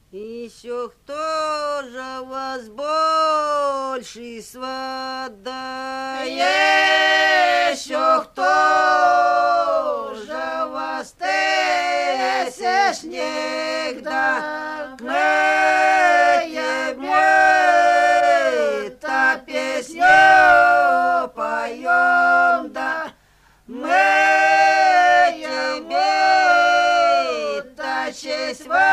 Еще кто же вас больше свата? Еще кто же вас тесе снег да мы та песню поем да мы тебе та честь